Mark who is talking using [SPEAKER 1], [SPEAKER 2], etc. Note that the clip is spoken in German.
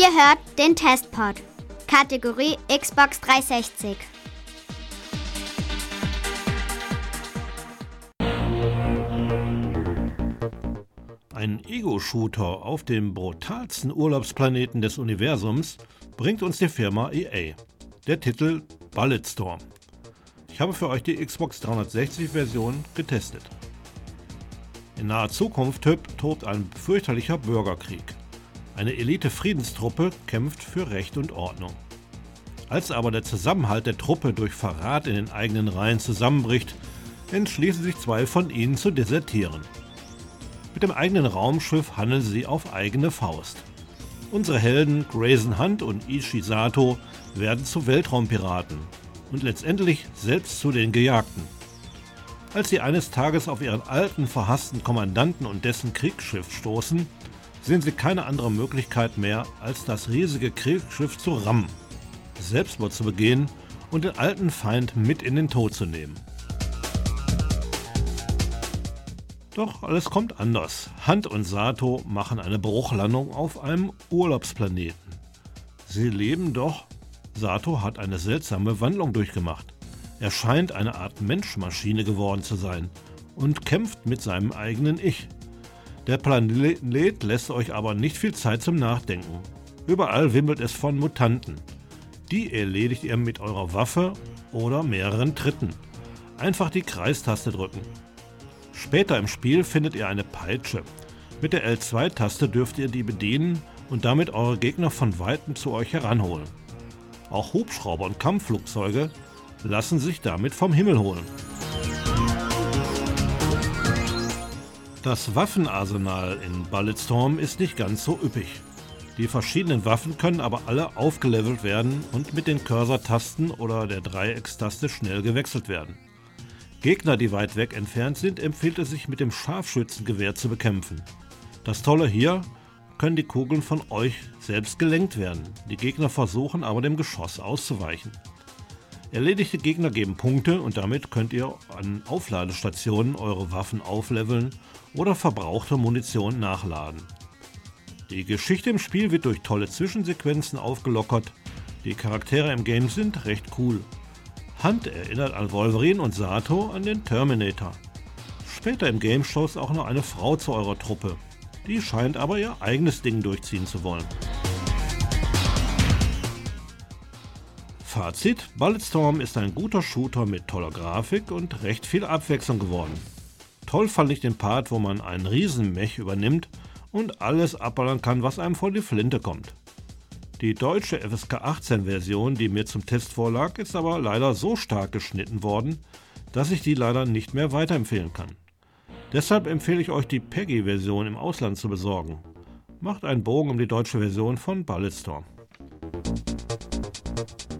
[SPEAKER 1] Ihr hört den Testpod, Kategorie Xbox 360.
[SPEAKER 2] Ein Ego-Shooter auf dem brutalsten Urlaubsplaneten des Universums bringt uns die Firma EA. Der Titel Bulletstorm. Ich habe für euch die Xbox 360-Version getestet. In naher Zukunft tobt ein fürchterlicher Bürgerkrieg. Eine Elite-Friedenstruppe kämpft für Recht und Ordnung. Als aber der Zusammenhalt der Truppe durch Verrat in den eigenen Reihen zusammenbricht, entschließen sich zwei von ihnen zu desertieren. Mit dem eigenen Raumschiff handeln sie auf eigene Faust. Unsere Helden Grayson Hunt und Ichi Sato werden zu Weltraumpiraten und letztendlich selbst zu den Gejagten. Als sie eines Tages auf ihren alten, verhassten Kommandanten und dessen Kriegsschiff stoßen, sehen sie keine andere Möglichkeit mehr, als das riesige Kriegsschiff zu rammen, Selbstmord zu begehen und den alten Feind mit in den Tod zu nehmen. Doch alles kommt anders. Hunt und Sato machen eine Bruchlandung auf einem Urlaubsplaneten. Sie leben doch. Sato hat eine seltsame Wandlung durchgemacht. Er scheint eine Art Menschmaschine geworden zu sein und kämpft mit seinem eigenen Ich. Der Planet lässt euch aber nicht viel Zeit zum Nachdenken. Überall wimmelt es von Mutanten. Die erledigt ihr mit eurer Waffe oder mehreren Tritten. Einfach die Kreistaste drücken. Später im Spiel findet ihr eine Peitsche. Mit der L2-Taste dürft ihr die bedienen und damit eure Gegner von Weitem zu euch heranholen. Auch Hubschrauber und Kampfflugzeuge lassen sich damit vom Himmel holen. Das Waffenarsenal in Bulletstorm ist nicht ganz so üppig. Die verschiedenen Waffen können aber alle aufgelevelt werden und mit den Cursor-Tasten oder der Dreieckstaste schnell gewechselt werden. Gegner, die weit weg entfernt sind, empfiehlt es sich mit dem Scharfschützengewehr zu bekämpfen. Das Tolle hier, können die Kugeln von euch selbst gelenkt werden. Die Gegner versuchen aber dem Geschoss auszuweichen. Erledigte Gegner geben Punkte und damit könnt ihr an Aufladestationen eure Waffen aufleveln oder verbrauchte Munition nachladen. Die Geschichte im Spiel wird durch tolle Zwischensequenzen aufgelockert. Die Charaktere im Game sind recht cool. Hunt erinnert an Wolverine und Sato an den Terminator. Später im Game stoßt auch noch eine Frau zu eurer Truppe. Die scheint aber ihr eigenes Ding durchziehen zu wollen. Fazit: Bulletstorm ist ein guter Shooter mit toller Grafik und recht viel Abwechslung geworden. Toll fand ich den Part, wo man einen Riesenmech übernimmt und alles abballern kann, was einem vor die Flinte kommt. Die deutsche FSK 18 Version, die mir zum Test vorlag, ist aber leider so stark geschnitten worden, dass ich die leider nicht mehr weiterempfehlen kann. Deshalb empfehle ich euch die PEGI-Version im Ausland zu besorgen. Macht einen Bogen um die deutsche Version von Bulletstorm.